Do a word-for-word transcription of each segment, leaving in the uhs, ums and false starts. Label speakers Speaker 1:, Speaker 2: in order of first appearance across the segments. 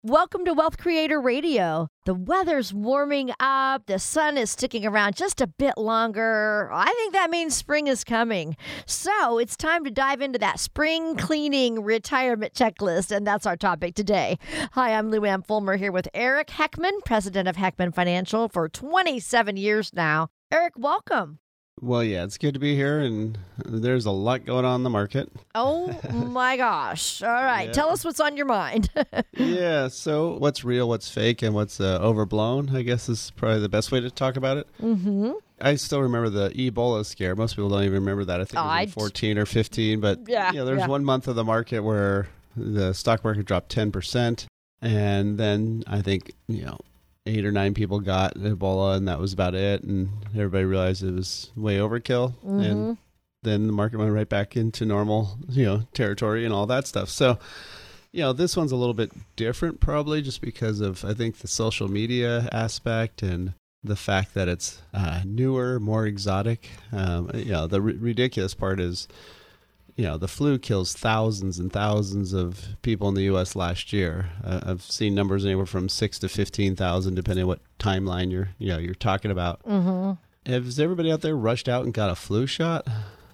Speaker 1: Welcome to Wealth Creator Radio. The weather's warming up. The sun is sticking around just a bit longer. I think that means spring is coming. So it's time to dive into that spring cleaning retirement checklist, and that's our topic today. Hi, I'm Lou Ann Fulmer here with Eric Heckman, president of Heckman Financial for twenty-seven years now. Eric, welcome.
Speaker 2: Well, yeah, it's good to be here, and there's a lot going on in the market.
Speaker 1: Oh, my gosh. All right.
Speaker 2: Yeah.
Speaker 1: Tell us what's on your mind.
Speaker 2: Yeah, so what's real, what's fake, and what's uh, overblown, I guess is probably the best way to talk about it.
Speaker 1: Mm-hmm.
Speaker 2: I still remember the Ebola scare. Most people don't even remember that. I think it was
Speaker 1: I
Speaker 2: in fourteen or fifteen, but
Speaker 1: Yeah,
Speaker 2: yeah, there was
Speaker 1: yeah.
Speaker 2: one month of the market where the stock market dropped ten percent, and then I think, you know, eight or nine people got Ebola, and that was about it. And everybody realized it was way overkill.
Speaker 1: Mm-hmm.
Speaker 2: And then the market went right back into normal, you know, territory and all that stuff. So, you know, this one's a little bit different probably just because of, I think, the social media aspect and the fact that it's uh, newer, more exotic. Um, you know, the r- ridiculous part is, you know, the flu kills thousands and thousands of people in the U S last year. Uh, I've seen numbers anywhere from six to fifteen thousand, depending on what timeline you're, you know, you're talking about.
Speaker 1: Mm-hmm.
Speaker 2: Has everybody out there rushed out and got a flu shot?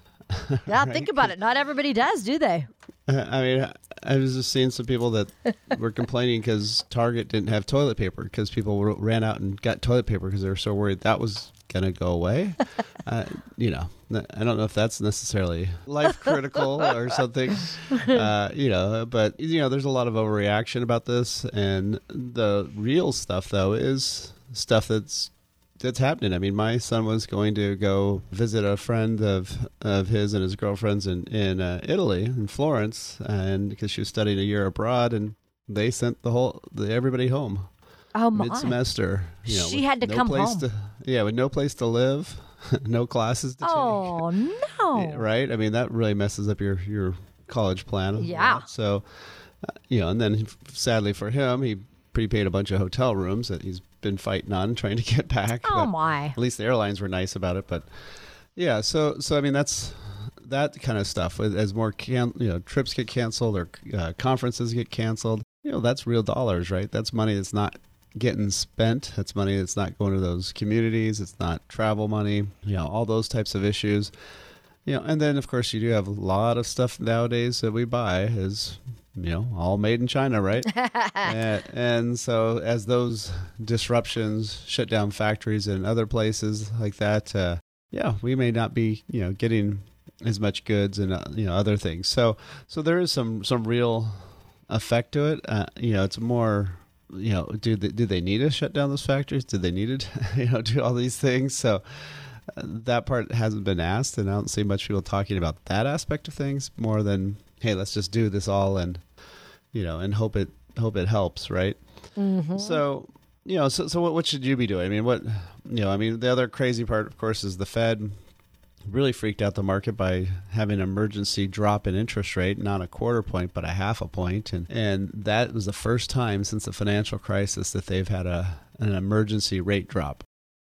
Speaker 1: Yeah,
Speaker 2: Right?
Speaker 1: think about it. Not everybody does, do they?
Speaker 2: I mean, I was just seeing some people that were complaining because Target didn't have toilet paper because people were, ran out and got toilet paper because they were so worried that was going to go away. uh, you know, I don't know if that's necessarily life critical or something, uh, you know, but, you know, there's a lot of overreaction about this. And the real stuff, though, is stuff that's that's happening. I mean, my son was going to go visit a friend of of his and his girlfriend's in in uh, Italy, in Florence, and because she was studying a year abroad, and they sent the whole the, everybody home
Speaker 1: Oh, my.
Speaker 2: mid semester. You know,
Speaker 1: She
Speaker 2: with
Speaker 1: had to
Speaker 2: no
Speaker 1: come
Speaker 2: place
Speaker 1: home.
Speaker 2: To, yeah, with no place to live, no classes to
Speaker 1: Oh,
Speaker 2: take.
Speaker 1: no.
Speaker 2: Yeah, right? I mean, that really messes up your your college plan. a
Speaker 1: Yeah.
Speaker 2: lot. So, uh, you know, and then sadly for him, he prepaid a bunch of hotel rooms that he's been fighting on, trying to get back.
Speaker 1: Oh,
Speaker 2: but
Speaker 1: my.
Speaker 2: At least the airlines were nice about it. But yeah, so so I mean, that's that kind of stuff. As more can you know trips get canceled or uh, conferences get canceled, you know, that's real dollars, right? That's money that's not getting spent. That's money that's not going to those communities. It's not travel money. You know, all those types of issues. You know, and then of course you do have a lot of stuff nowadays that we buy is, you know, all made in China, right? and, and so as those disruptions shut down factories in other places like that, uh, yeah, we may not be, you know, getting as much goods and uh, you know other things. So so there is some some real effect to it. Uh, you know, it's more. You know, do they, do they need to shut down those factories? Do they need to, you know, do all these things? So uh, that part hasn't been asked, and I don't see much people talking about that aspect of things more than, hey, let's just do this all and, you know, and hope it hope it helps, right?
Speaker 1: Mm-hmm.
Speaker 2: So, you know, so so what, what should you be doing? I mean, what, you know, I mean, the other crazy part, of course, is the Fed really freaked out the market by having an emergency drop in interest rate, not a quarter point, but a half a point. And, and that was the first time since the financial crisis that they've had a an emergency rate drop.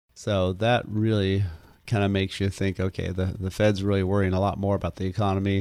Speaker 2: So that really kind of makes you think, okay, the, the Fed's really worrying a lot more about the economy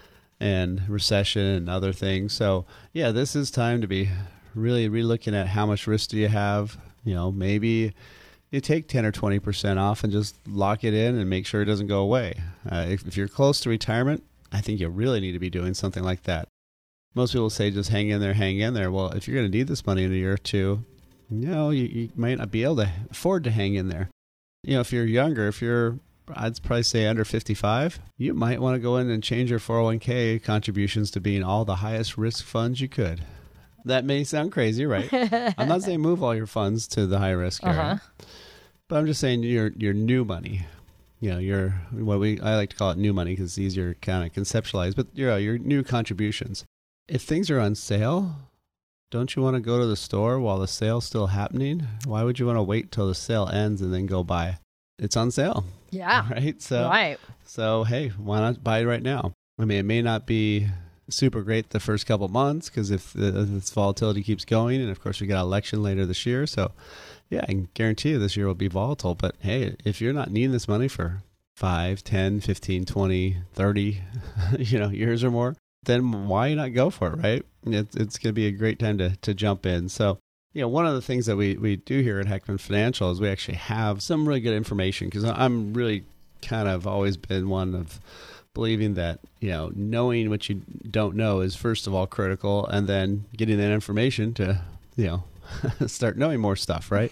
Speaker 2: and recession and other things. So yeah, this is time to be really relooking at how much risk do you have. You know, maybe you take ten or twenty percent off and just lock it in and make sure it doesn't go away. Uh, if, if you're close to retirement, I think you really need to be doing something like that. Most people say just hang in there, hang in there. Well, if you're going to need this money in a year or two, you know, you, you might not be able to afford to hang in there. You know, if you're younger, if you're, I'd probably say under fifty-five, you might want to go in and change your four oh one k contributions to being all the highest risk funds you could. That may sound crazy, right? I'm not saying move all your funds to the high risk area.
Speaker 1: Uh-huh.
Speaker 2: But I'm just saying your your new money, you know, your what we I like to call it new money because it's easier to kind of conceptualize. But your your new contributions. If things are on sale, don't you want to go to the store while the sale's still happening? Why would you want to wait till the sale ends and then go buy? It's on sale,
Speaker 1: Yeah.
Speaker 2: right? So
Speaker 1: Right.
Speaker 2: so hey, why not buy it right now? I mean, it may not be super great the first couple months because if, the, if this volatility keeps going, and of course we got an election later this year, so. Yeah, I can guarantee you this year will be volatile. But hey, if you're not needing this money for five, ten, fifteen, twenty, thirty, you know, years or more, then why not go for it, right? It's, it's going to be a great time to, to jump in. So, you know, one of the things that we, we do here at Heckman Financial is we actually have some really good information, because I'm really kind of always been one of believing that, you know, knowing what you don't know is first of all critical, and then getting that information to, you know, start knowing more stuff, right?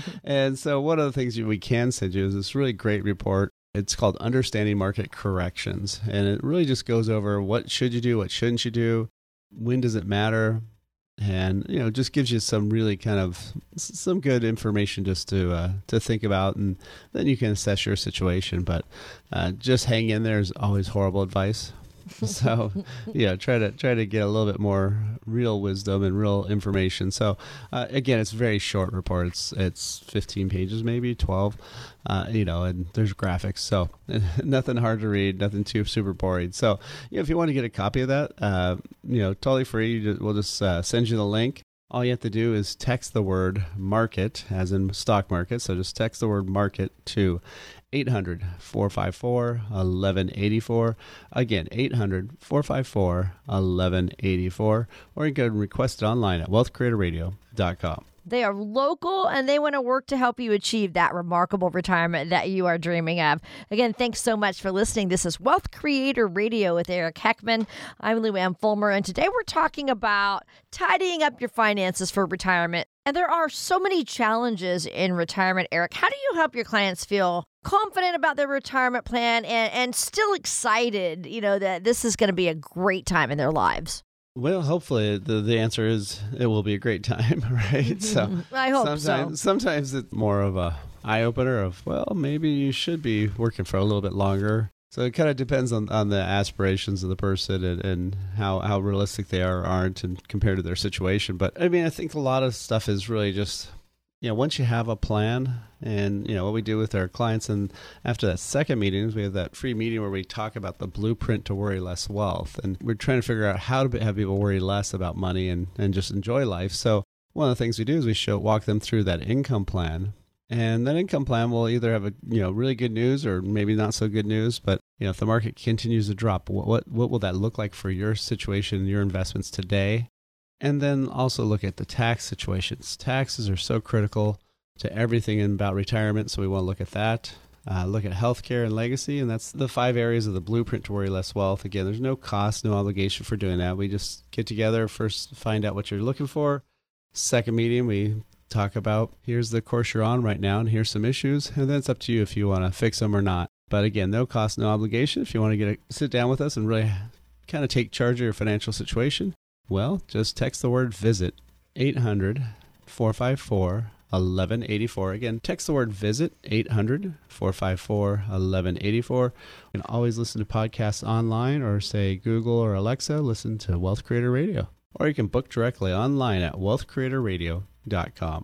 Speaker 2: And so one of the things we can send you is this really great report. It's called Understanding Market Corrections, and it really just goes over what should you do, what shouldn't you do, when does it matter, and, you know, just gives you some really kind of some good information just to uh, to think about, and then you can assess your situation. But uh, just hang in there is always horrible advice. So, yeah, try to try to get a little bit more real wisdom and real information. So, uh, again, it's a very short report. It's it's fifteen pages, maybe twelve, uh, you know, and there's graphics. So, nothing hard to read, nothing too super boring. So, yeah, if you want to get a copy of that, uh, you know, totally free. We'll just uh, send you the link. All you have to do is text the word market, as in stock market. So just text the word market to eight hundred, four five four, one one eight four. Again, eight hundred, four five four, one one eight four. Or you can request it online at wealth creator radio dot com.
Speaker 1: They are local, and they want to work to help you achieve that remarkable retirement that you are dreaming of. Again, thanks so much for listening. This is Wealth Creator Radio with Eric Heckman. I'm Lou Ann Fulmer, and today we're talking about tidying up your finances for retirement. And there are so many challenges in retirement, Eric. How do you help your clients feel confident about their retirement plan and, and still excited, you know, that this is going to be a great time in their lives?
Speaker 2: Well, hopefully the, the answer is it will be a great time, right? So
Speaker 1: I hope
Speaker 2: sometimes,
Speaker 1: so.
Speaker 2: Sometimes it's more of a eye-opener of, well, maybe you should be working for a little bit longer. So it kind of depends on, on the aspirations of the person and, and how, how realistic they are or aren't and compared to their situation. But, I mean, I think a lot of stuff is really just, you know, once you have a plan, and, you know, what we do with our clients, and after that second meeting, we have that free meeting where we talk about the blueprint to worry less wealth. And we're trying to figure out how to have people worry less about money and, and just enjoy life. So one of the things we do is we show walk them through that income plan. And that income plan will either have a, you know, really good news or maybe not so good news. But, you know, if the market continues to drop, what what, what will that look like for your situation, your investments today? And then also look at the tax situations. Taxes are so critical to everything about retirement, so we want to look at that. Uh, look at healthcare and legacy, and that's the five areas of the blueprint to worry less wealth. Again, there's no cost, no obligation for doing that. We just get together, first find out what you're looking for. Second meeting, we talk about, here's the course you're on right now, and here's some issues, and then it's up to you if you want to fix them or not. But again, no cost, no obligation. If you want to get a, sit down with us and really kind of take charge of your financial situation, well, just text the word VISIT, eight hundred, four five four, one one eight four. Again, text the word VISIT, eight hundred, four five four, one one eight four. You can always listen to podcasts online, or say Google or Alexa, listen to Wealth Creator Radio. Or you can book directly online at wealth creator radio dot com.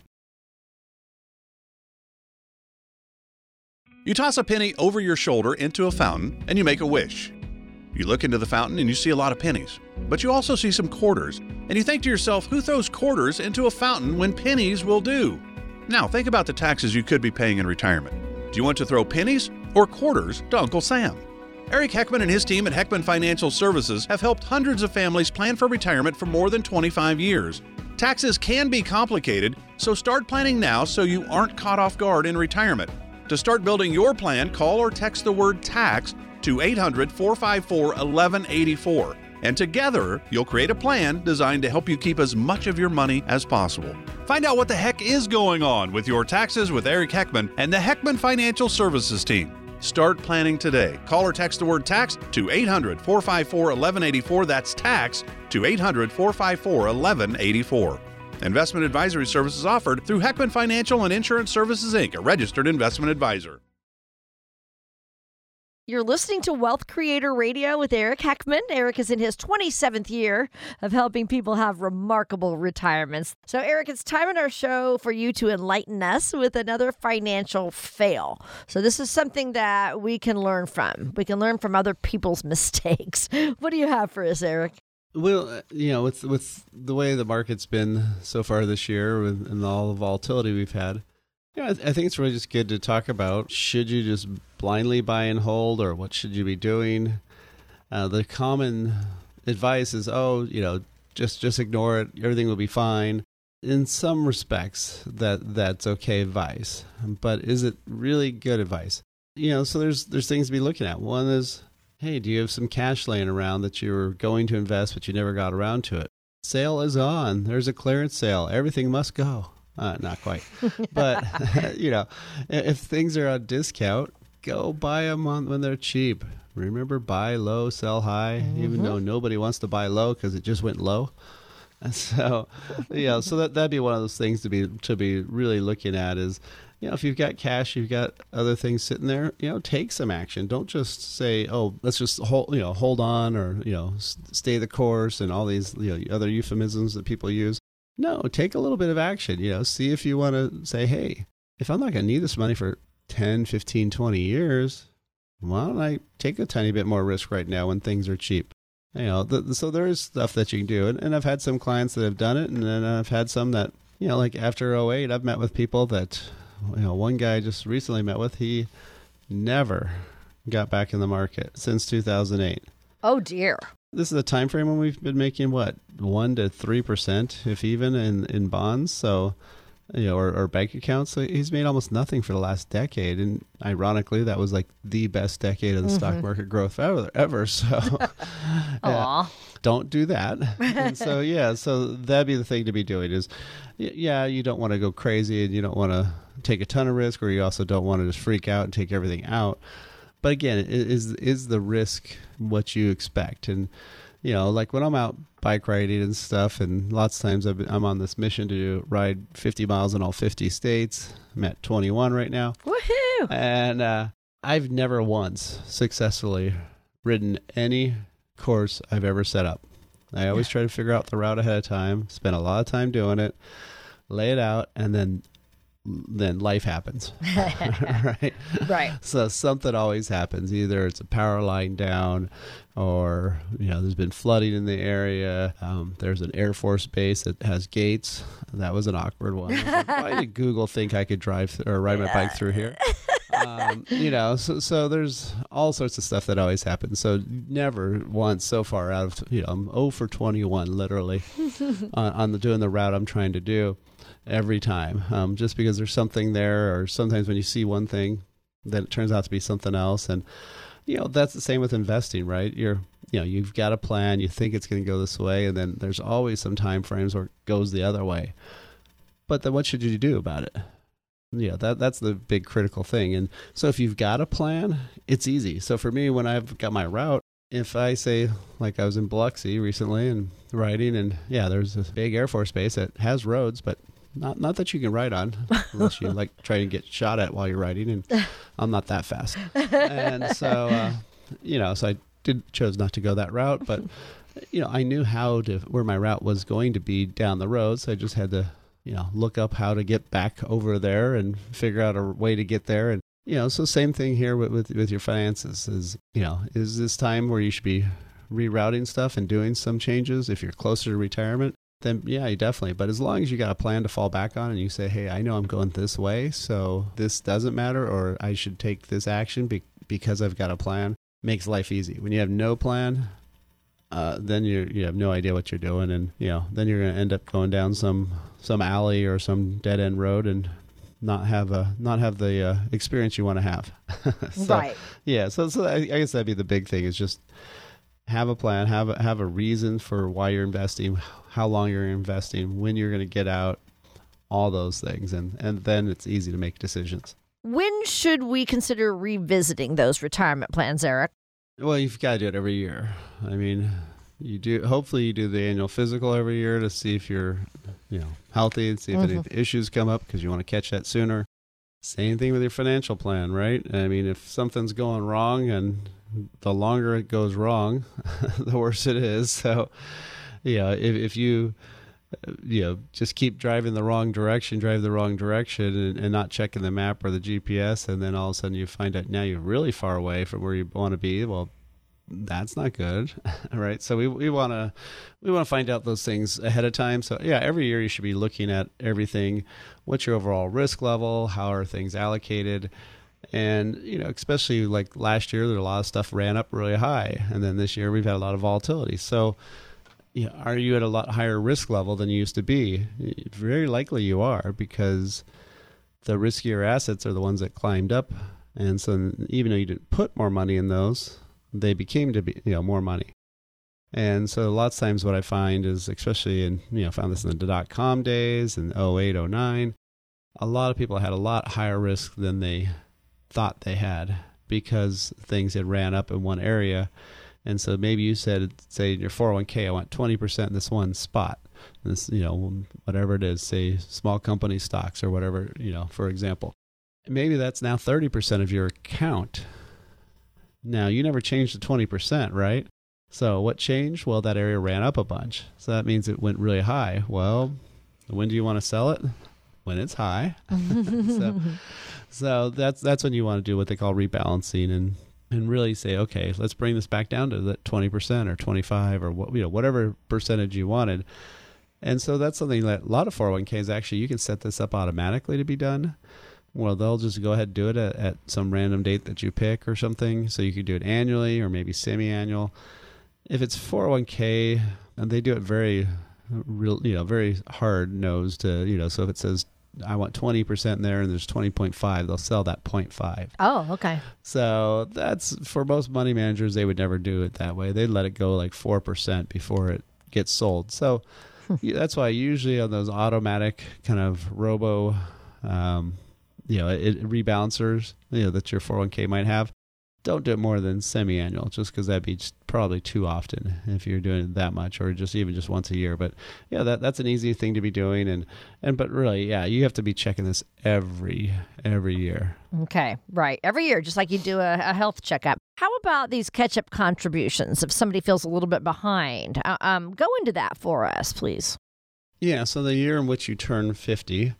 Speaker 3: You toss a penny over your shoulder into a fountain and you make a wish. You look into the fountain and you see a lot of pennies, but you also see some quarters, and you think to yourself, who throws quarters into a fountain when pennies will do? Now think about the taxes you could be paying in retirement. Do you want to throw pennies or quarters to Uncle Sam? Eric Heckman and his team at Heckman Financial Services have helped hundreds of families plan for retirement for more than twenty-five years. Taxes can be complicated, so start planning now so you aren't caught off guard in retirement. To start building your plan, call or text the word TAX to eight hundred, four five four, one one eight four. And together, you'll create a plan designed to help you keep as much of your money as possible. Find out what the heck is going on with your taxes with Eric Heckman and the Heckman Financial Services team. Start planning today. Call or text the word TAX to eight hundred, four five four, one one eight four. That's TAX to eight hundred, four five four, one one eight four. Investment advisory services offered through Heckman Financial and Insurance Services, Incorporated, a registered investment advisor.
Speaker 1: You're listening to Wealth Creator Radio with Eric Heckman. Eric is in his twenty-seventh year of helping people have remarkable retirements. So, Eric, it's time in our show for you to enlighten us with another financial fail. So this is something that we can learn from. We can learn from other people's mistakes. What do you have for us, Eric?
Speaker 2: Well, you know, with with the way the market's been so far this year with, and all the volatility we've had, yeah, I, th- I think it's really just good to talk about, should you just blindly buy and hold, or what should you be doing? Uh, the common advice is, oh, you know, just just ignore it. Everything will be fine. In some respects, that that's okay advice, but is it really good advice? You know, so there's there's things to be looking at. One is, hey, do you have some cash laying around that you were going to invest, but you never got around to it? Sale is on. There's a clearance sale. Everything must go. Uh, not quite. But, you know, if things are on discount, go buy them on, when they're cheap. Remember, buy low, sell high, mm-hmm. even though nobody wants to buy low because it just went low. And so, yeah, so that, that'd be one of those things to be to be really looking at is, you know, if you've got cash, you've got other things sitting there, you know, take some action. Don't just say, oh, let's just hold, you know, hold on or, you know, stay the course and all these, you know, other euphemisms that people use. No, take a little bit of action, you know, see if you want to say, hey, if I'm not going to need this money for ten, fifteen, twenty years, why don't I take a tiny bit more risk right now when things are cheap? You know, the, so there is stuff that you can do. And, and I've had some clients that have done it, and then I've had some that, you know, like after oh eight, I've met with people that, you know, one guy I just recently met with, he never got back in the market since two thousand eight.
Speaker 1: Oh, dear.
Speaker 2: This is a time frame when we've been making, what, one to three percent, if even, in, in bonds. So, you know, or, or bank accounts. So he's made almost nothing for the last decade. And ironically, that was like the best decade of the mm-hmm. stock market growth ever. ever. So yeah, don't do that. And so, yeah, so that'd be the thing to be doing is, yeah, you don't want to go crazy and you don't want to take a ton of risk, or you also don't want to just freak out and take everything out. But again, is is the risk what you expect? And, you know, like when I'm out bike riding and stuff, and lots of times I've been, I'm on this mission to ride fifty miles in all fifty states. I'm at twenty-one right now.
Speaker 1: Woohoo!
Speaker 2: And uh, I've never once successfully ridden any course I've ever set up. I always try to figure out the route ahead of time, spend a lot of time doing it, lay it out, and then then life happens. Right?
Speaker 1: Right.
Speaker 2: So something always happens. Either it's a power line down, or, you know, there's been flooding in the area. Um, there's an Air Force base that has gates. That was an awkward one. I was like, why did Google think I could drive th- or ride my bike through here? Um, you know, so so there's all sorts of stuff that always happens. So never once so far out of, you know, I'm oh for twenty-one literally on, on the doing the route I'm trying to do. Every time, um, just because there's something there, or sometimes when you see one thing, then it turns out to be something else. And, you know, that's the same with investing, right? You're, you know, you've got a plan, you think it's going to go this way, and then there's always some time frames where it goes the other way. But then what should you do about it? Yeah, that that's the big critical thing. And so if you've got a plan, it's easy. So for me, when I've got my route, if I say, like I was in Biloxi recently and riding, and yeah, there's this big Air Force base that has roads, but Not not that you can ride on, unless you like try and get shot at while you're riding, and I'm not that fast. And so, uh, you know, so I did chose not to go that route, but, you know, I knew how to, where my route was going to be down the road, so I just had to, you know, look up how to get back over there and figure out a way to get there. And, you know, so same thing here with, with, with your finances is, you know, is this time where you should be rerouting stuff and doing some changes if you're closer to retirement? Then yeah, you definitely. But as long as you got a plan to fall back on and you say, hey, I know I'm going this way, so this doesn't matter, or I should take this action be- because I've got a plan, makes life easy. When you have no plan, uh, then you you have no idea what you're doing, and, you know, then you're going to end up going down some some alley or some dead end road and not have a not have the uh, experience you want to have. So,
Speaker 1: right.
Speaker 2: Yeah. So so I, I guess that'd be the big thing is just have a plan, have a, have a reason for why you're investing, how long you're investing, when you're going to get out, all those things. And, and then it's easy to make decisions.
Speaker 1: When should we consider revisiting those retirement plans, Eric?
Speaker 2: Well, you've got to do it every year. I mean, you do. Hopefully you do the annual physical every year to see if you're, you know, healthy and see if mm-hmm. any issues come up because you want to catch that sooner. Same thing with your financial plan, right? I mean, if something's going wrong, and the longer it goes wrong, the worse it is. So, you know, if, if you, you know, just keep driving the wrong direction, drive the wrong direction and, and not checking the map or the G P S, and then all of a sudden you find out now you're really far away from where you want to be, well, that's not good, right? So we we want to we want to find out those things ahead of time. So yeah, every year you should be looking at everything. What's your overall risk level? How are things allocated? And, you know, especially like last year, there a lot of stuff ran up really high. And then this year we've had a lot of volatility. So, you know, are you at a lot higher risk level than you used to be? Very likely you are, because the riskier assets are the ones that climbed up. And so even though you didn't put more money in those, they became to be, you know, more money. And so lots of times what I find is, especially in, you know, found this in the dot-com days in oh eight, oh nine, a lot of people had a lot higher risk than they thought they had because things had ran up in one area. And so maybe you said, say in your four oh one k, I want twenty percent in this one spot, this, you know, whatever it is, say small company stocks or whatever, you know, for example. Maybe that's now thirty percent of your account. Now, you never changed the twenty percent, right? So what changed? Well, that area ran up a bunch. So that means it went really high. Well, when do you want to sell it? When it's high. so so that's that's when you want to do what they call rebalancing and and really say, okay, let's bring this back down to that twenty percent or twenty-five or what, you know, whatever percentage you wanted. And so that's something that a lot of four oh one k's actually, you can set this up automatically to be done. Well, they'll just go ahead and do it at, at some random date that you pick or something. So you could do it annually or maybe semi-annual. If it's four oh one k, and they do it very real, you know, very hard nosed to, you know, so if it says I want twenty percent in there and there's twenty point five, they'll sell that zero point five.
Speaker 1: Oh, okay.
Speaker 2: So that's, for most money managers, they would never do it that way. They'd let it go like four percent before it gets sold. So that's why usually on those automatic kind of robo, um, you know, it, it rebalancers, you know, that your four oh one k might have, don't do it more than semi-annual, just because that'd be just probably too often if you're doing it that much, or just even just once a year. But yeah, that that's an easy thing to be doing, and and but really, yeah, you have to be checking this every every year.
Speaker 1: Okay, right, every year, just like you do a, a health checkup. How about these catch-up contributions? If somebody feels a little bit behind, uh, um, go into that for us, please.
Speaker 2: Yeah, so the year in which you turn fifty.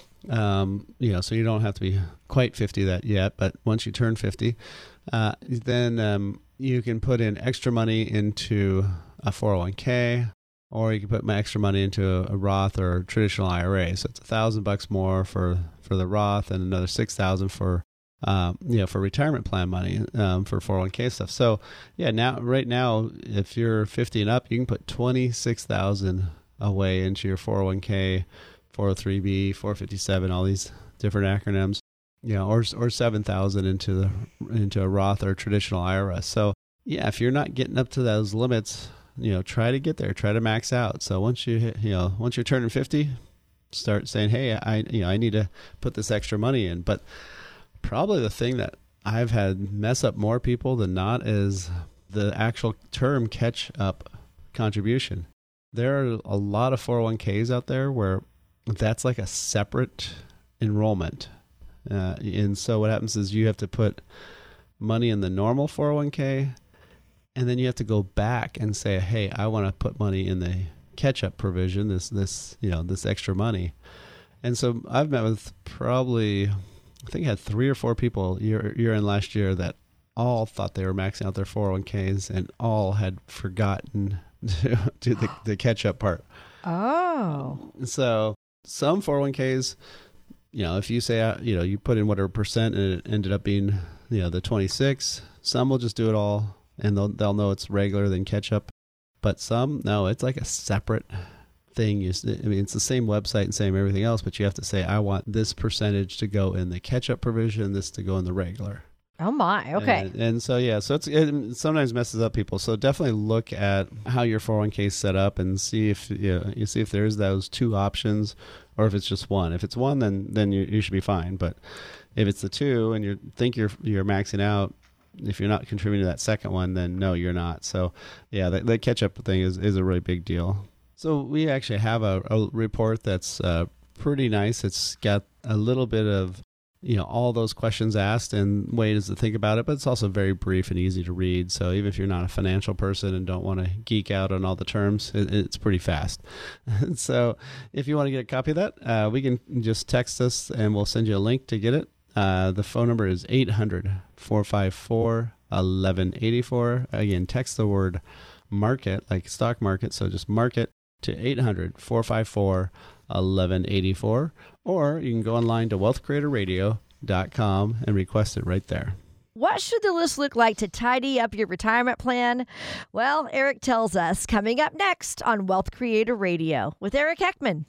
Speaker 2: Um, you know, so you don't have to be quite fifty that yet, but once you turn fifty, uh, then um, you can put in extra money into a four oh one k, or you can put my extra money into a, a Roth or a traditional I R A. So it's a thousand bucks more for, for the Roth and another six thousand for um, you know, for retirement plan money, um, for four oh one k stuff. So yeah, now right now, if you're fifty and up, you can put twenty-six thousand away into your four oh one k. four oh three b, four fifty-seven, all these different acronyms, you know, or or seven thousand into the into a Roth or traditional I R S. So yeah, if you're not getting up to those limits, you know, try to get there, try to max out. So once you hit, you know, once you're turning fifty, start saying, hey, I you know, I need to put this extra money in. But probably the thing that I've had mess up more people than not is the actual term catch up contribution. There are a lot of four oh one k's out there where that's like a separate enrollment. Uh, and so what happens is you have to put money in the normal four oh one k, and then you have to go back and say, hey, I want to put money in the catch-up provision, this, this, you know, this extra money. And so I've met with probably, I think I had three or four people year, year in last year that all thought they were maxing out their four oh one k's and all had forgotten to do the, the catch-up part.
Speaker 1: Oh.
Speaker 2: So some four oh one k's, you know, if you say, uh, you know, you put in whatever percent and it ended up being, you know, the twenty-six, some will just do it all and they'll, they'll know it's regular than catch up. But some, no, it's like a separate thing. You, I mean, it's the same website and same everything else, but you have to say, I want this percentage to go in the catch up provision, this to go in the regular.
Speaker 1: Oh my, okay.
Speaker 2: And, and so, yeah, so it's, it sometimes messes up people. So definitely look at how your four oh one k is set up and see if, you know, you see if there's those two options or if it's just one. If it's one, then, then you, you should be fine. But if it's the two and you think you're, you're maxing out, if you're not contributing to that second one, then no, you're not. So yeah, that, that catch up thing is, is a really big deal. So we actually have a, a report that's uh, pretty nice. It's got a little bit of, you know, all those questions asked and ways to think about it, but it's also very brief and easy to read. So even if you're not a financial person and don't want to geek out on all the terms, it, it's pretty fast. So if you want to get a copy of that, uh, we can just text us and we'll send you a link to get it. Uh, the phone number is eight hundred, four five four, eleven eighty-four. Again, text the word market, like stock market. So just market to eight hundred, four five four, eleven eighty-four. Or you can go online to wealth creator radio dot com and request it right there.
Speaker 1: What should the list look like to tidy up your retirement plan? Well, Eric tells us coming up next on Wealth Creator Radio with Eric Heckman.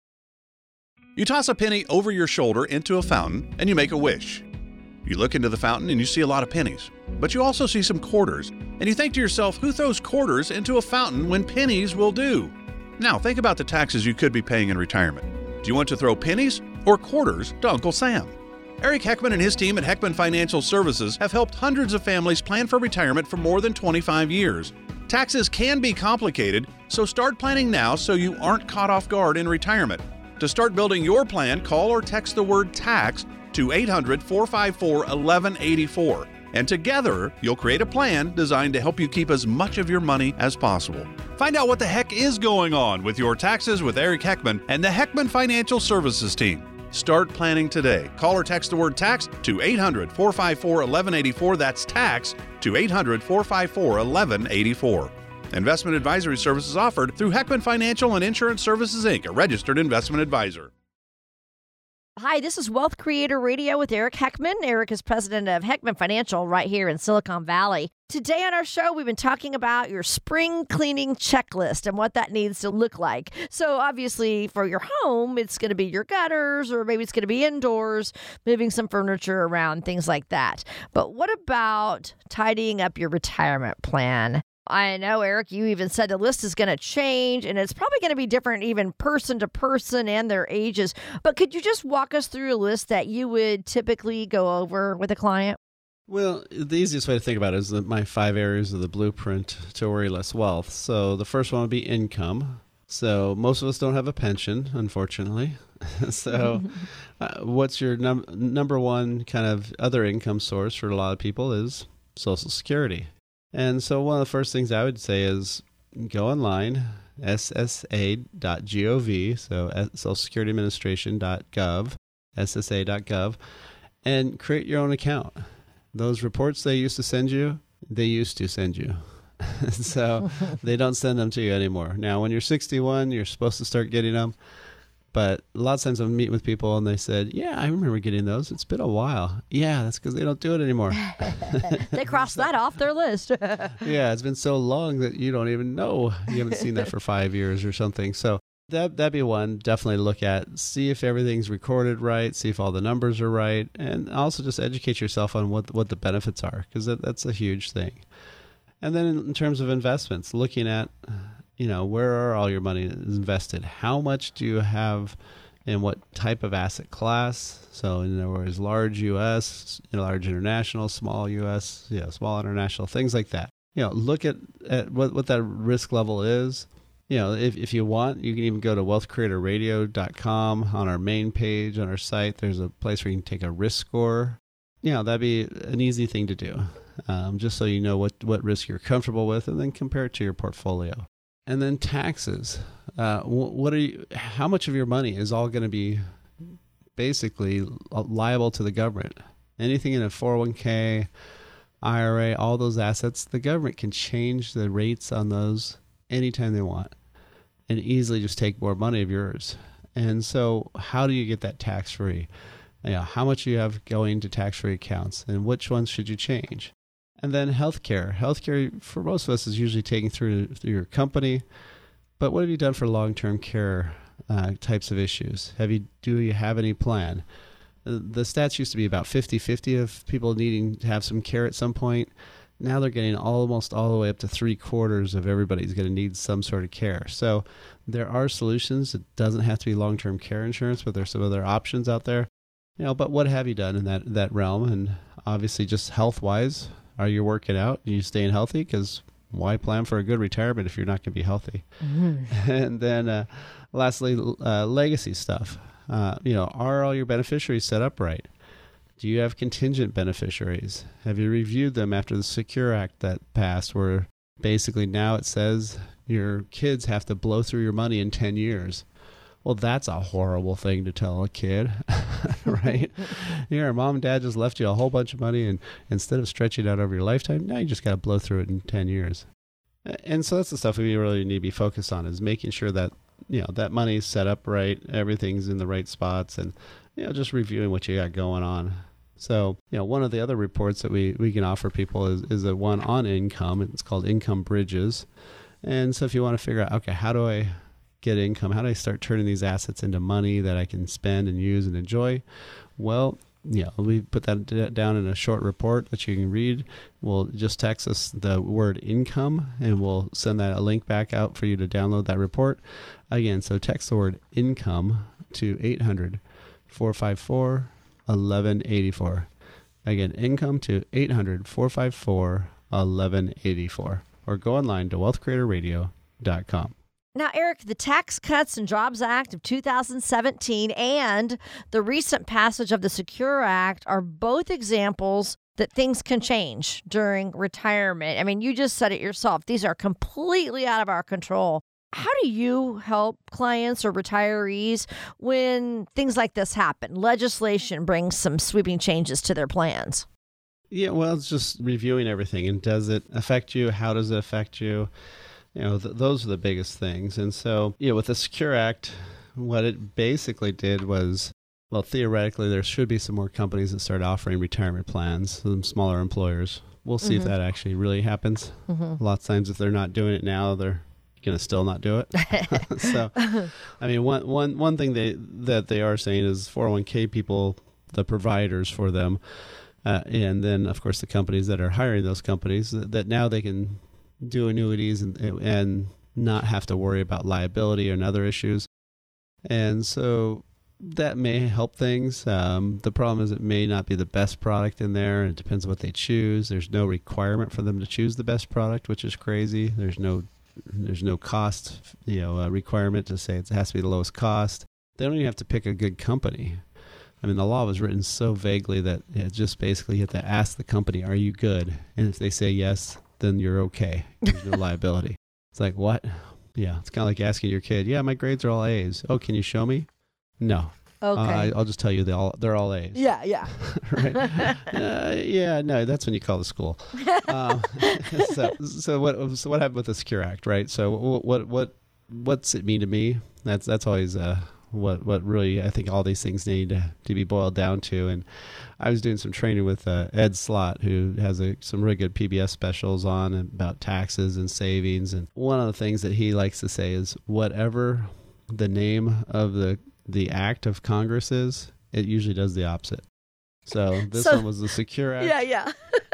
Speaker 3: You toss a penny over your shoulder into a fountain and you make a wish. You look into the fountain and you see a lot of pennies, but you also see some quarters, and you think to yourself, who throws quarters into a fountain when pennies will do? Now think about the taxes you could be paying in retirement. Do you want to throw pennies or quarters to Uncle Sam? Eric Heckman and his team at Heckman Financial Services have helped hundreds of families plan for retirement for more than twenty-five years. Taxes can be complicated, so start planning now so you aren't caught off guard in retirement. To start building your plan, call or text the word TAX to eight hundred, four five four, one one eight four. And together, you'll create a plan designed to help you keep as much of your money as possible. Find out what the heck is going on with your taxes with Eric Heckman and the Heckman Financial Services team. Start planning today. Call or text the word TAX to eight hundred, four five four, one one eight four. That's TAX to eight hundred, four five four, one one eight four. Investment advisory services offered through Heckman Financial and Insurance Services, Incorporated, a registered investment advisor.
Speaker 1: Hi, this is Wealth Creator Radio with Eric Heckman. Eric is president of Heckman Financial right here in Silicon Valley. Today on our show, we've been talking about your spring cleaning checklist and what that needs to look like. So obviously for your home, it's going to be your gutters, or maybe it's going to be indoors, moving some furniture around, things like that. But what about tidying up your retirement plan? I know, Eric, you even said the list is going to change, and it's probably going to be different even person to person and their ages. But could you just walk us through a list that you would typically go over with a client?
Speaker 2: Well, the easiest way to think about it is the, my five areas of the blueprint to worry less wealth. So the first one would be income. So most of us don't have a pension, unfortunately. so uh, what's your num- number one kind of other income source for a lot of people is Social Security. And so one of the first things I would say is go online, S S A dot gov, so Social Security Administration dot gov, S S A dot gov, and create your own account. Those reports they used to send you, they used to send you. so they don't send them to you anymore. Now, when you're sixty-one, you're supposed to start getting them. But a lot of times I'm meeting with people and they said, yeah, I remember getting those. It's been a while. Yeah, that's because they don't do it anymore.
Speaker 1: They crossed that off their list.
Speaker 2: Yeah, it's been so long that you don't even know. You haven't seen that for five years or something. So that, that'd be one. Definitely look at, see if everything's recorded right, see if all the numbers are right, and also just educate yourself on what, what the benefits are, because that, that's a huge thing. And then in, in terms of investments, looking at, you know, where are all your money invested? How much do you have in what type of asset class? So in other words, large U S, large international, small U S, yeah, small international, things like that. You know, look at, at what, what that risk level is. You know, if, if you want, you can even go to wealth creator radio dot com on our main page on our site. There's a place where you can take a risk score. You know, that'd be an easy thing to do, um, just so you know what, what risk you're comfortable with, and then compare it to your portfolio. And then taxes. Uh, what are you? How much of your money is all going to be basically liable to the government? Anything in a four oh one k, I R A, all those assets, the government can change the rates on those anytime they want and easily just take more money of yours. And so how do you get that tax-free? You know, how much do you have going to tax-free accounts, and which ones should you change? And then healthcare. Healthcare, for most of us, is usually taken through, through your company. But what have you done for long-term care uh, types of issues? Have you do you have any plan? Uh, the stats used to be about fifty-fifty of people needing to have some care at some point. Now they're getting almost all the way up to three quarters of everybody's going to need some sort of care. So there are solutions. It doesn't have to be long-term care insurance, but there's some other options out there. You know, but what have you done in that, that realm? And obviously just health-wise, are you working out? Are you staying healthy? Because why plan for a good retirement if you're not going to be healthy? Mm-hmm. And then uh, lastly, uh, legacy stuff. Uh, you know, are all your beneficiaries set up right? Do you have contingent beneficiaries? Have you reviewed them after the Secure Act that passed, where basically now it says your kids have to blow through your money in ten years? Well, that's a horrible thing to tell a kid, right? Your mom and dad just left you a whole bunch of money, and instead of stretching it out over your lifetime, now you just got to blow through it in ten years. And so that's the stuff we really need to be focused on, is making sure that you know, that money's set up right, everything's in the right spots, and, you know, just reviewing what you got going on. So, you know, one of the other reports that we, we can offer people is, is a one on income. It's called Income Bridges. And so if you want to figure out, okay, how do I get income? How do I start turning these assets into money that I can spend and use and enjoy? Well, yeah, we put that d- down in a short report that you can read. We'll just text us the word income, and we'll send that a link back out for you to download that report. Again, so text the word income to eight hundred, four five four, eleven eighty-four. Again, income to eight hundred, four five four, eleven eighty-four. Or go online to wealth creator radio dot com.
Speaker 1: Now, Eric, the Tax Cuts and Jobs Act of two thousand seventeen and the recent passage of the Secure Act are both examples that things can change during retirement. I mean, you just said it yourself. These are completely out of our control. How do you help clients or retirees when things like this happen? Legislation brings some sweeping changes to their plans.
Speaker 2: Yeah, well, it's just reviewing everything. And does it affect you? How does it affect you? You know, th- those are the biggest things. And so, yeah, with the Secure Act, what it basically did was, well, theoretically, there should be some more companies that start offering retirement plans, some smaller employers. We'll see mm-hmm. if that actually really happens. Mm-hmm. A lot of times, if they're not doing it now, they're going to still not do it. So, I mean, one, one, one thing they, that they are saying is four oh one k people, the providers for them, uh, and then, of course, the companies that are hiring those companies, that, that now they can do annuities and and not have to worry about liability and other issues. And so that may help things. Um, the problem is it may not be the best product in there, and it depends on what they choose. There's no requirement for them to choose the best product, which is crazy. There's no there's no cost, you know, uh, requirement to say it has to be the lowest cost. They don't even have to pick a good company. I mean, the law was written so vaguely that it just basically you have to ask the company, are you good? And if they say yes, then you're okay. There's no liability. It's like, what? Yeah, it's kind of like asking your kid, yeah, my grades are all A's. Oh, can you show me? No.
Speaker 1: Okay.
Speaker 2: Uh, I, I'll just tell you they all, they're all A's.
Speaker 1: Yeah, yeah.
Speaker 2: Right? Uh, yeah, no, that's when you call the school. Um, so, so what So what happened with the Secure Act, right? So what what what's it mean to me? That's that's always uh, what what really I think all these things need to, to be boiled down to. And I was doing some training with uh, Ed Slott, who has a, some really good P B S specials on about taxes and savings. And one of the things that he likes to say is whatever the name of the the act of Congress is, it usually does the opposite. So this so, one was the Secure Act.
Speaker 1: Yeah, yeah.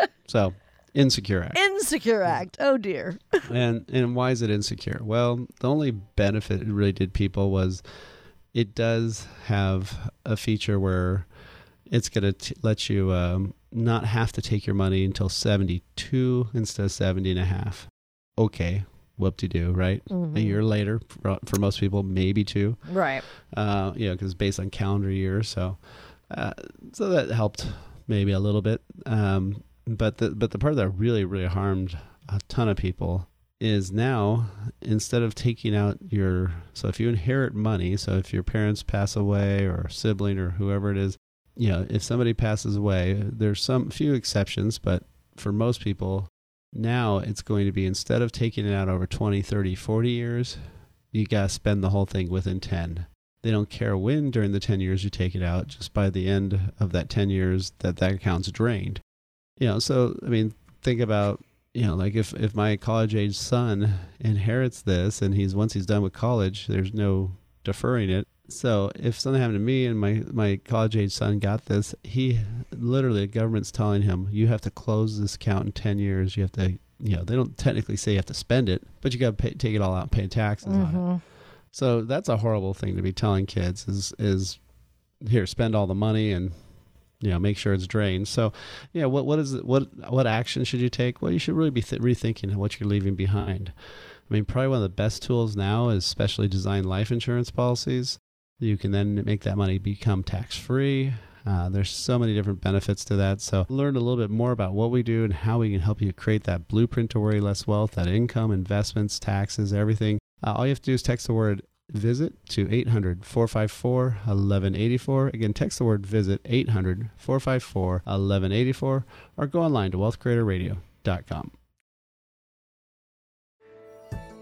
Speaker 2: So Insecure Act.
Speaker 1: Insecure Act. Oh, dear.
Speaker 2: and and why is it insecure? Well, the only benefit it really did people was it does have a feature where it's going to let you um, not have to take your money until seventy-two instead of seventy and a half. Okay. Whoop-de-doo, right? Mm-hmm. A year later, for, for most people, maybe two.
Speaker 1: Right.
Speaker 2: Uh, you know, because it's based on calendar year. So uh, so that helped maybe a little bit. Um, but the but the part that really, really harmed a ton of people is now, instead of taking out your, so if you inherit money, so if your parents pass away or a sibling or whoever it is, you know, if somebody passes away, there's some few exceptions, but for most people, now it's going to be, instead of taking it out over twenty, thirty, forty years, you got to spend the whole thing within ten. They don't care when during the ten years you take it out, just by the end of that ten years that that account's drained. You know, so, I mean, think about, you know, like if, if my college-age son inherits this and he's, once he's done with college, there's no deferring it. So if something happened to me and my, my college-age son got this, he literally, the government's telling him, you have to close this account in ten years. You have to, you know, they don't technically say you have to spend it, but you got to take it all out and pay taxes mm-hmm. on it. So that's a horrible thing to be telling kids is, is here, spend all the money and, you know, make sure it's drained. So, yeah, what what is it, what what action should you take? Well, you should really be th- rethinking what you're leaving behind. I mean, probably one of the best tools now is specially designed life insurance policies. You can then make that money become tax-free. Uh, there's so many different benefits to that. So learn a little bit more about what we do and how we can help you create that blueprint to worry less wealth, that income, investments, taxes, everything. Uh, all you have to do is text the word VISIT to eight hundred, four five four, eleven eighty-four. Again, text the word VISIT, eight hundred, four five four, eleven eighty-four, or go online to wealth creator radio dot com.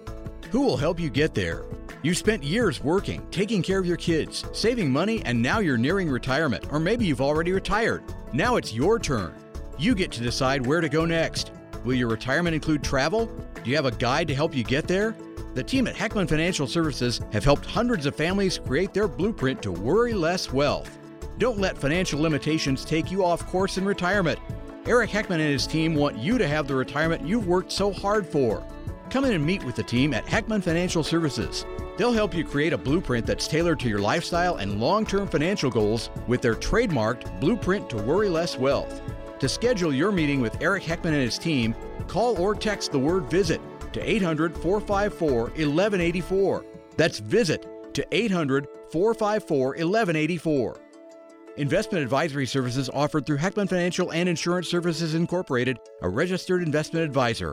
Speaker 4: Who will help you get there? You've spent years working, taking care of your kids, saving money, and now you're nearing retirement, or maybe you've already retired. Now it's your turn. You get to decide where to go next. Will your retirement include travel? Do you have a guide to help you get there? The team at Heckman Financial Services have helped hundreds of families create their blueprint to worry less wealth. Don't let financial limitations take you off course in retirement. Eric Heckman and his team want you to have the retirement you've worked so hard for. Come in and meet with the team at Heckman Financial Services. They'll help you create a blueprint that's tailored to your lifestyle and long-term financial goals with their trademarked Blueprint to Worry Less Wealth. To schedule your meeting with Eric Heckman and his team, call or text the word VISIT to eight hundred, four five four, one one eight four. That's VISIT to eight hundred, four five four, one one eight four. Investment advisory services offered through Heckman Financial and Insurance Services Incorporated, a registered investment advisor.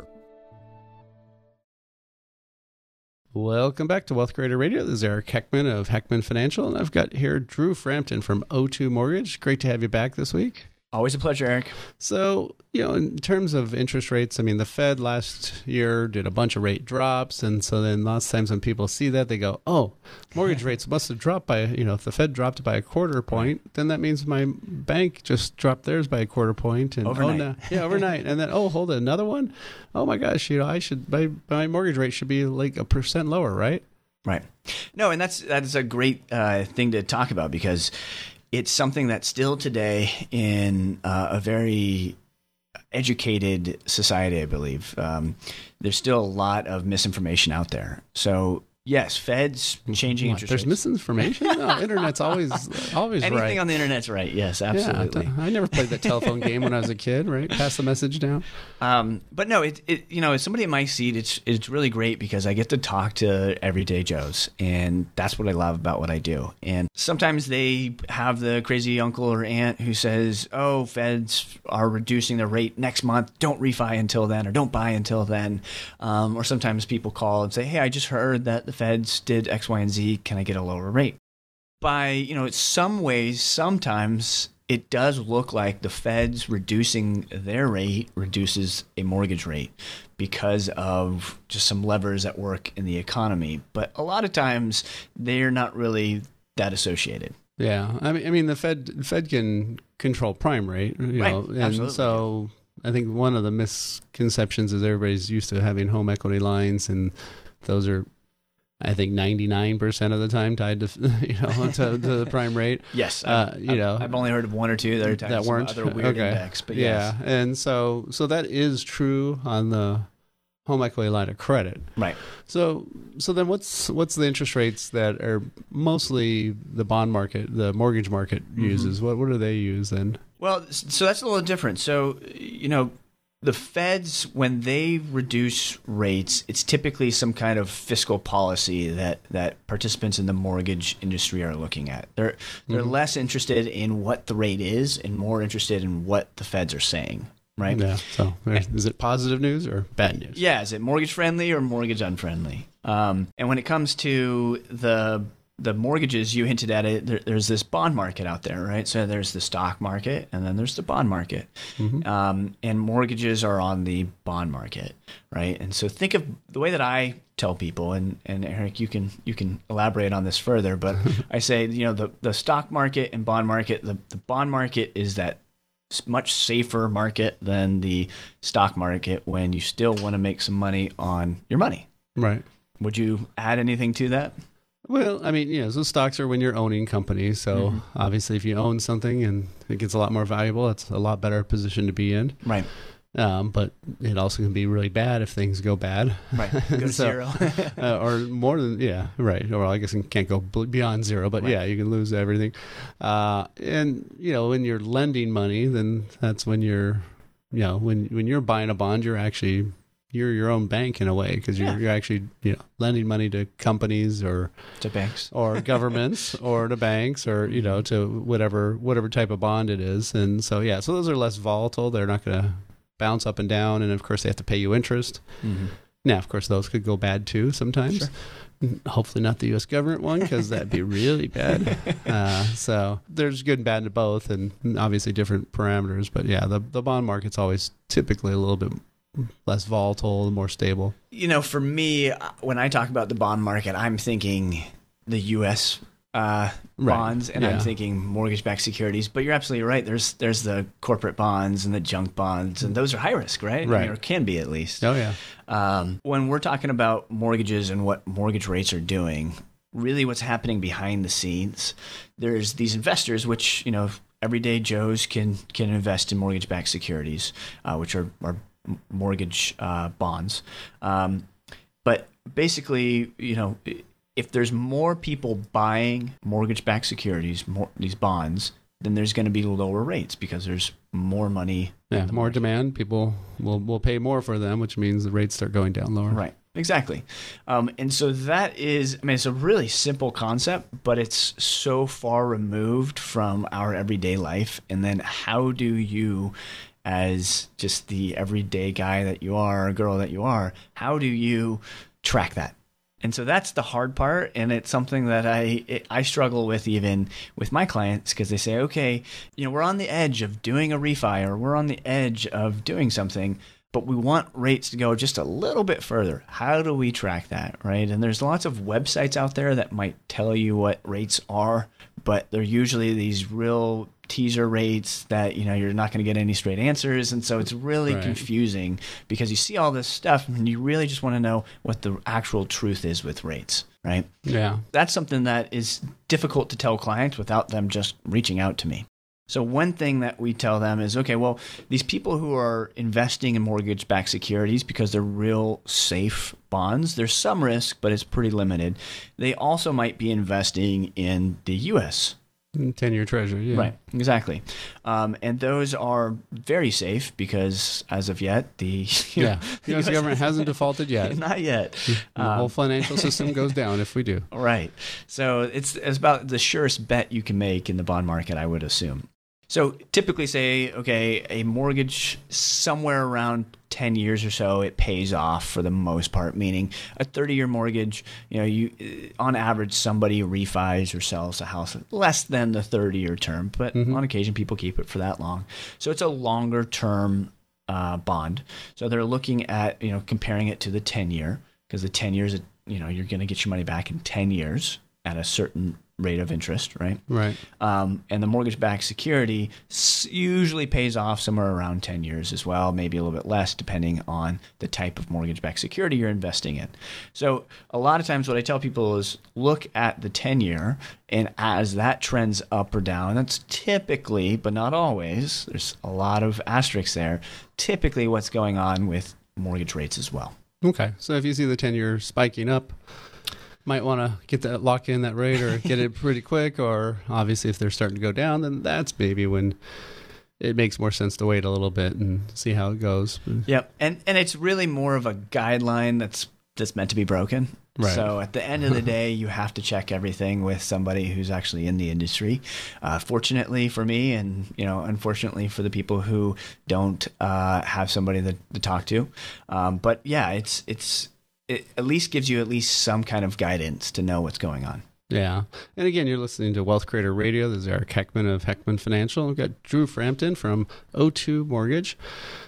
Speaker 2: Welcome back to Wealth Creator Radio. This is Eric Heckman of Heckman Financial, and I've got here Drew Frampton from O two Mortgage. Great to have you back this week.
Speaker 5: Always a pleasure, Eric.
Speaker 2: So, you know, in terms of interest rates, I mean, the Fed last year did a bunch of rate drops. And so then lots of times when people see that, they go, oh, mortgage rates must have dropped by, you know, if the Fed dropped by a quarter point, then that means my bank just dropped theirs by a quarter point. And,
Speaker 5: overnight.
Speaker 2: Oh, no, yeah, overnight. And then, oh, hold it, another one? Oh, my gosh, you know, I should, my, my mortgage rate should be like a percent lower, right?
Speaker 5: Right. No, and that's that is a great uh, thing to talk about because it's something that still today in uh, a very educated society, I believe, um, there's still a lot of misinformation out there. So yes, Fed's changing
Speaker 2: What,
Speaker 5: interest
Speaker 2: there's
Speaker 5: rates.
Speaker 2: misinformation? No, internet's always always
Speaker 5: Anything
Speaker 2: right.
Speaker 5: on the internet's right. Yes, absolutely.
Speaker 2: Yeah, I never played that telephone game when I was a kid, right? Pass the message down.
Speaker 5: Um, but no, it, it you know, as somebody in my seat, it's it's really great because I get to talk to everyday Joes, and that's what I love about what I do. And sometimes they have the crazy uncle or aunt who says, "Oh, Feds are reducing the rate next month. Don't refi until then, or don't buy until then." Um, or sometimes people call and say, "Hey, I just heard that the Feds did X, Y, and Z. Can I get a lower rate?" By you know, some ways, sometimes it does look like the Feds reducing their rate reduces a mortgage rate because of just some levers at work in the economy. But a lot of times they're not really that associated.
Speaker 2: Yeah, I mean, I mean, the Fed the Fed can control prime rate, you
Speaker 5: Right,
Speaker 2: know, and
Speaker 5: absolutely.
Speaker 2: so I think one of the misconceptions is everybody's used to having home equity lines, and those are, I think, ninety-nine percent of the time tied to, you know, to, to the prime rate.
Speaker 5: Yes,
Speaker 2: Uh,
Speaker 5: I've,
Speaker 2: you
Speaker 5: I've-
Speaker 2: know,
Speaker 5: I've only heard of one or two that are tied
Speaker 2: that
Speaker 5: to some
Speaker 2: weren't
Speaker 5: other weird
Speaker 2: okay.
Speaker 5: index. But
Speaker 2: yeah,
Speaker 5: yes,
Speaker 2: and so so that is true on the home equity line of credit.
Speaker 5: right.
Speaker 2: So so then what's what's the interest rates that are mostly the bond market, the mortgage market uses? What what do they use then?
Speaker 5: Well, s- so that's a little different. So, you know, the Feds, when they reduce rates, it's typically some kind of fiscal policy that, that participants in the mortgage industry are looking at. They're they're
Speaker 2: Mm-hmm.
Speaker 5: less interested in what the rate is and more interested in what the Feds are saying, right?
Speaker 2: Yeah. So is it positive news or bad news?
Speaker 5: Yeah, is it mortgage friendly or mortgage unfriendly? Um, and when it comes to the the mortgages, you hinted at it. There, there's this bond market out there, right? So there's the stock market, and then there's the bond market.
Speaker 2: Mm-hmm.
Speaker 5: Um, and mortgages are on the bond market, right? And so think of the way that I tell people, and, and Eric, you can you can elaborate on this further, but I say, you know, the, the stock market and bond market, the, the bond market is that much safer market than the stock market when you still want to make some money on your money.
Speaker 2: Right.
Speaker 5: Would you add anything to that?
Speaker 2: Well, I mean, you know, so stocks are when you're owning companies. So
Speaker 5: Mm-hmm.
Speaker 2: obviously, if you own something and it gets a lot more valuable, it's a lot better position to be in.
Speaker 5: Right.
Speaker 2: Um, but it also can be really bad if things go bad.
Speaker 5: Right. Go to
Speaker 2: So,
Speaker 5: zero.
Speaker 2: uh, or more than, yeah, right. Or I guess it can't go bl- beyond zero, but
Speaker 5: Right.
Speaker 2: yeah, you can lose everything. Uh, and, you know, when you're lending money, then that's when you're, you know, when, when you're buying a bond, you're actually, you're your own bank in a way, because you're,
Speaker 5: Yeah.
Speaker 2: you're actually, you know, lending money to companies or,
Speaker 5: To banks.
Speaker 2: or governments or to banks or, you know, to whatever, whatever type of bond it is. And so, yeah, so those are less volatile. They're not going to bounce up and down. And of course they have to pay you interest.
Speaker 5: Mm-hmm.
Speaker 2: Now, of course, those could go bad too sometimes.
Speaker 5: Sure.
Speaker 2: Hopefully not the U S government one, because that'd be really bad. Uh, so there's good and bad to both, and obviously different parameters. But yeah, the the bond market's always typically a little bit less volatile, more stable?
Speaker 5: You know, for me, when I talk about the bond market, I'm thinking the U S uh,
Speaker 2: Right.
Speaker 5: bonds, and
Speaker 2: Yeah.
Speaker 5: I'm thinking mortgage-backed securities. But you're absolutely right. There's there's the corporate bonds and the junk bonds, and those are high risk, right?
Speaker 2: Right.
Speaker 5: I mean, or can be at least.
Speaker 2: Oh, yeah.
Speaker 5: Um, when we're talking about mortgages and what mortgage rates are doing, really what's happening behind the scenes, there's these investors, which, you know, everyday Joes can can invest in mortgage-backed securities, uh, which are, are mortgage uh, bonds. Um, but basically, you know, if there's more people buying mortgage-backed securities, more, these bonds, then there's going to be lower rates because there's more money.
Speaker 2: Yeah, more demand. People will will pay more for them, which means the rates start going down lower.
Speaker 5: Right. Exactly. Um, and so that is, I mean, it's a really simple concept, but it's so far removed from our everyday life. And then how do you, as just the everyday guy that you are, or girl that you are, how do you track that? And so that's the hard part, and it's something that I it, I struggle with even with my clients, because they say, okay, you know, we're on the edge of doing a refi, or we're on the edge of doing something, but we want rates to go just a little bit further. How do we track that, right? And there's lots of websites out there that might tell you what rates are, but they're usually these real teaser rates that, you know, you're not going to get any straight answers. And so it's really
Speaker 2: Right.
Speaker 5: confusing because you see all this stuff and you really just want to know what the actual truth is with rates, right?
Speaker 2: Yeah.
Speaker 5: That's something that is difficult to tell clients without them just reaching out to me. So one thing that we tell them is, okay, well, these people who are investing in mortgage-backed securities because they're real safe bonds, there's some risk, but it's pretty limited. They also might be investing in the U S
Speaker 2: ten-year treasury, yeah.
Speaker 5: Right, exactly. Um, and those are very safe because as of yet, the, you
Speaker 2: Yeah.
Speaker 5: know,
Speaker 2: The U S government hasn't defaulted yet.
Speaker 5: not yet.
Speaker 2: The whole financial system goes down if we do.
Speaker 5: Right. So it's, it's about the surest bet you can make in the bond market, I would assume. So typically say, okay, a mortgage somewhere around ten years or so, it pays off for the most part, meaning a thirty-year mortgage, you know, you on average, somebody refis or sells a house less than the thirty-year term, but
Speaker 2: Mm-hmm.
Speaker 5: on occasion people keep it for that long. So it's a longer term uh, bond. So they're looking at, you know, comparing it to the ten-year, because the ten years, you know, you're going to get your money back in ten years at a certain rate of interest, right?
Speaker 2: Right.
Speaker 5: Um, and the mortgage-backed security s- usually pays off somewhere around ten years as well, maybe a little bit less depending on the type of mortgage-backed security you're investing in. So a lot of times what I tell people is look at the ten-year, and as that trends up or down, that's typically, but not always, there's a lot of asterisks there, typically what's going on with mortgage rates as well.
Speaker 2: Okay. So if you see the ten-year spiking up, might want to get that, lock in that rate or get it pretty quick. Or obviously if they're starting to go down, then that's maybe when it makes more sense to wait a little bit and see how it goes.
Speaker 5: Yep. And and it's really more of a guideline that's that's meant to be broken.
Speaker 2: Right.
Speaker 5: So at the end of the day, you have to check everything with somebody who's actually in the industry. Uh, fortunately for me, and you know, unfortunately for the people who don't uh, have somebody that, to talk to. Um, but yeah, it's it's it at least gives you at least some kind of guidance to know what's going on.
Speaker 2: Yeah. And again, you're listening to Wealth Creator Radio. This is Eric Heckman of Heckman Financial. We've got Drew Frampton from O two Mortgage.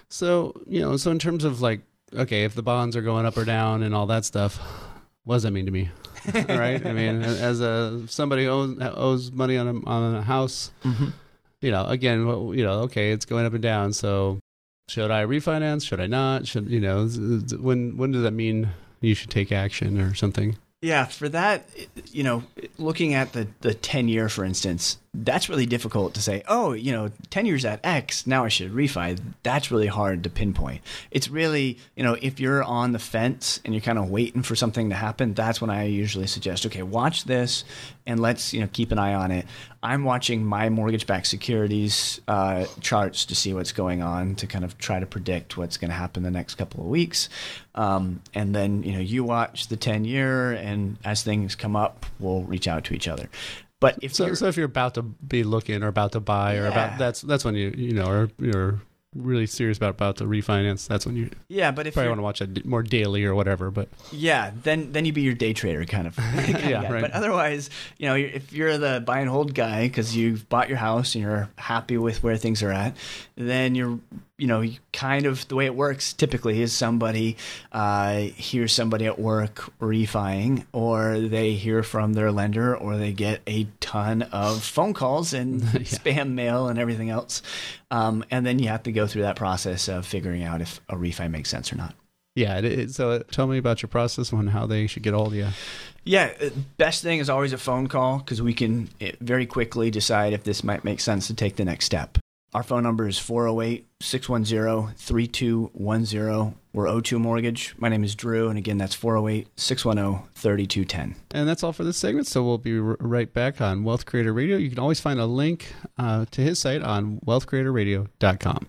Speaker 2: So, you know, so in terms of like, okay, if the bonds are going up or down and all that stuff, what does that mean to me? Right? I mean, as a somebody who owes, owes money on a, on a house,
Speaker 5: Mm-hmm.
Speaker 2: you know, again, well, you know, okay, it's going up and down. So should I refinance? Should I not? Should, you know, when, when does that mean you should take action or something?
Speaker 5: Yeah, for that, you know, looking at the, the ten year, for instance, that's really difficult to say, oh, you know, ten years at X, now I should refi. That's really hard to pinpoint. It's really, you know, if you're on the fence and you're kind of waiting for something to happen, that's when I usually suggest, okay, watch this and let's, you know, keep an eye on it. I'm watching my mortgage-backed securities uh, charts to see what's going on, to kind of try to predict what's going to happen the next couple of weeks. Um, and then, you know, you watch the ten year, and as things come up, we'll reach out to each other. But if
Speaker 2: So,
Speaker 5: you're,
Speaker 2: so if you're about to be looking or about to buy or
Speaker 5: Yeah.
Speaker 2: about that's that's when you you know are you're really serious about about to refinance. That's when you
Speaker 5: yeah, but if
Speaker 2: probably
Speaker 5: you're,
Speaker 2: want to watch it more daily or whatever. But
Speaker 5: yeah, then then you be your day trader kind of. kind of
Speaker 2: Yeah,
Speaker 5: guy.
Speaker 2: right.
Speaker 5: But otherwise, you know, if you're the buy and hold guy because you've bought your house and you're happy with where things are at, then you're you know, you kind of the way it works typically is somebody uh, hears somebody at work refining, or they hear from their lender, or they get a ton of phone calls and yeah. spam mail and everything else. Um, and then you have to go through that process of figuring out if a refi makes sense or not.
Speaker 2: Yeah. It, it, so tell me about your process on how they should get a hold of you.
Speaker 5: Yeah, best thing is always a phone call, because we can very quickly decide if this might make sense to take the next step. Our phone number is four oh eight, six one zero, three two one zero. We're O two Mortgage. My name is Drew, and again, that's four oh eight, six one zero, three two one zero.
Speaker 2: And that's all for this segment, so we'll be r- right back on Wealth Creator Radio. You can always find a link uh, to his site on wealth creator radio dot com.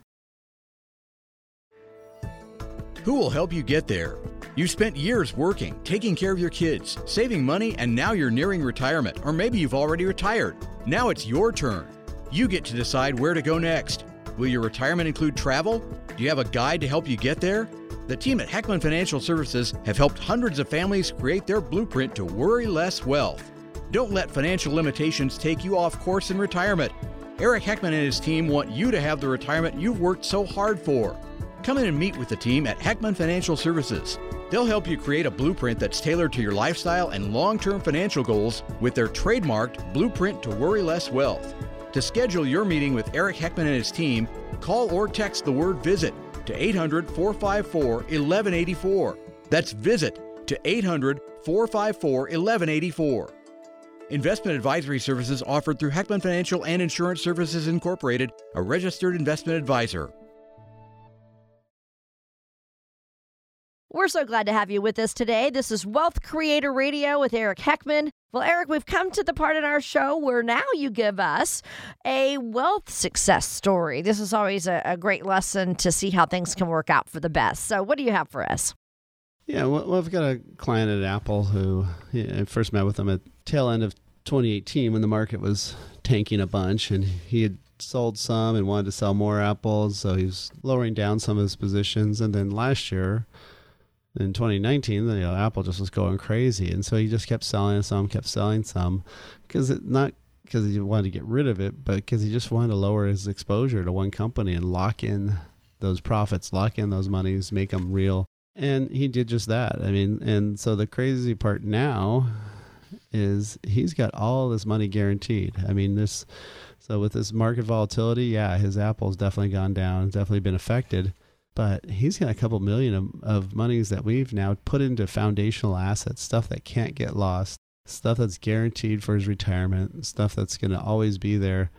Speaker 4: Who will help you get there? You spent years working, taking care of your kids, saving money, and now you're nearing retirement, or maybe you've already retired. Now it's your turn. You get to decide where to go next. Will your retirement include travel? Do you have a guide to help you get there? The team at Heckman Financial Services have helped hundreds of families create their blueprint to worry less wealth. Don't let financial limitations take you off course in retirement. Eric Heckman and his team want you to have the retirement you've worked so hard for. Come in and meet with the team at Heckman Financial Services. They'll help you create a blueprint that's tailored to your lifestyle and long-term financial goals with their trademarked Blueprint to Worry Less Wealth. To schedule your meeting with Eric Heckman and his team, call or text the word VISIT to eight hundred, four five four, one one eight four. That's VISIT to eight hundred, four five four, one one eight four. Investment advisory services offered through Heckman Financial and Insurance Services Incorporated, a registered investment advisor.
Speaker 1: We're so glad to have you with us today. This is Wealth Creator Radio with Eric Heckman. Well, Eric, we've come to the part in our show where now you give us a wealth success story. This is always a, a great lesson to see how things can work out for the best. So what do you have for us?
Speaker 2: Yeah, well, I've got a client at Apple who I first met with him at tail end of twenty eighteen when the market was tanking a bunch, and he had sold some and wanted to sell more apples, so he was lowering down some of his positions. And then last year, in twenty nineteen, you know, Apple just was going crazy, and so he just kept selling some, kept selling some, because it not because he wanted to get rid of it, but because he just wanted to lower his exposure to one company and lock in those profits, lock in those monies, make them real. And he did just that. I mean, and so the crazy part now is he's got all this money guaranteed. I mean, this so with this market volatility, yeah, his Apple's definitely gone down, definitely been affected. But he's got a couple million of, of monies that we've now put into foundational assets, stuff that can't get lost, stuff that's guaranteed for his retirement, stuff that's going to always be there.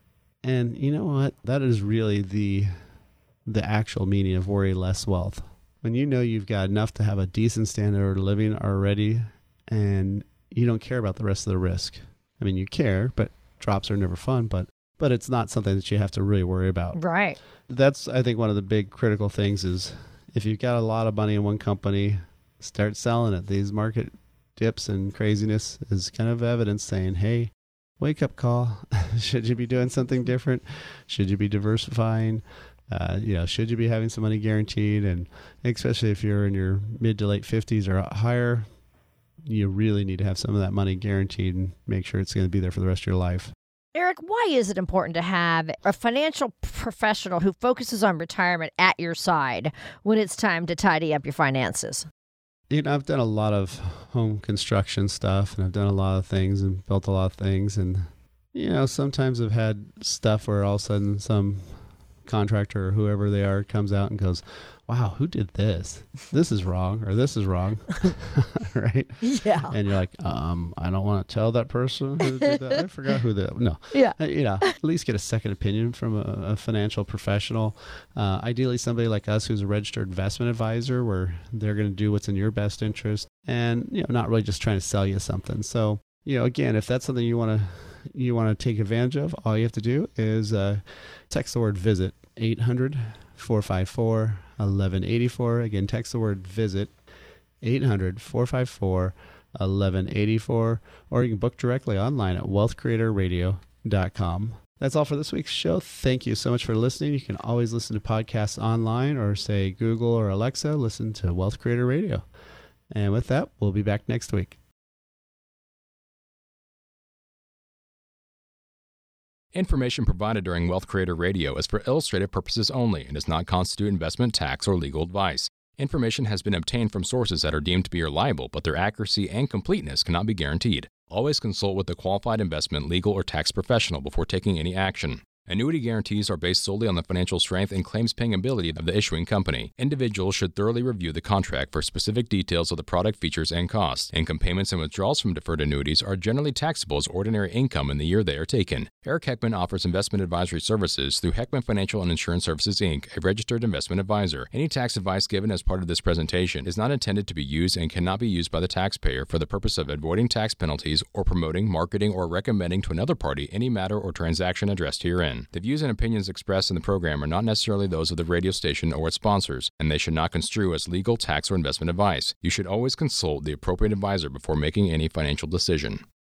Speaker 2: And you know what? That is really the the actual meaning of worry less wealth. When you know you've got enough to have a decent standard of living already, and you don't care about the rest of the risk. I mean, you care, but drops are never fun, but but it's not something that you have to really worry about.
Speaker 1: Right.
Speaker 2: That's, I think, one of the big critical things is if you've got a lot of money in one company, start selling it. These market dips and craziness is kind of evidence saying, hey, wake up call. Should you be doing something different? Should you be diversifying? Uh, you know, should you be having some money guaranteed? And especially if you're in your mid to late fifties or higher, you really need to have some of that money guaranteed and make sure it's going to be there for the rest of your life.
Speaker 1: Eric, why is it important to have a financial professional who focuses on retirement at your side when it's time to tidy up your finances?
Speaker 2: You know, I've done a lot of home construction stuff, and I've done a lot of things and built a lot of things. And, you know, sometimes I've had stuff where all of a sudden some contractor or whoever they are comes out and goes, wow, who did this? This is wrong, or this is wrong, right?
Speaker 1: Yeah.
Speaker 2: And you're like, um, I don't want to tell that person who did that. I forgot who that. No.
Speaker 1: Yeah.
Speaker 2: Uh, you know, at least get a second opinion from a, a financial professional. Uh, ideally, somebody like us who's a registered investment advisor, where they're going to do what's in your best interest, and you know, not really just trying to sell you something. So, you know, again, if that's something you want to you want to take advantage of, all you have to do is uh, text the word VISIT eight hundred, four five four, one one eight four. Again, text the word VISIT eight hundred, four five four, one one eight four, or you can book directly online at wealth creator radio dot com. That's all for this week's show. Thank you so much for listening. You can always listen to podcasts online, or say Google or Alexa, listen to Wealth Creator Radio. And with that, we'll be back next week.
Speaker 6: Information provided during Wealth Creator Radio is for illustrative purposes only and does not constitute investment, tax, or legal advice. Information has been obtained from sources that are deemed to be reliable, but their accuracy and completeness cannot be guaranteed. Always consult with a qualified investment, legal, or tax professional before taking any action. Annuity guarantees are based solely on the financial strength and claims-paying ability of the issuing company. Individuals should thoroughly review the contract for specific details of the product features and costs. Income payments and withdrawals from deferred annuities are generally taxable as ordinary income in the year they are taken. Eric Heckman offers investment advisory services through Heckman Financial and Insurance Services, Incorporated, a registered investment advisor. Any tax advice given as part of this presentation is not intended to be used and cannot be used by the taxpayer for the purpose of avoiding tax penalties or promoting, marketing, or recommending to another party any matter or transaction addressed herein. The views and opinions expressed in the program are not necessarily those of the radio station or its sponsors, and they should not construe as legal, tax, or investment advice. You should always consult the appropriate advisor before making any financial decision.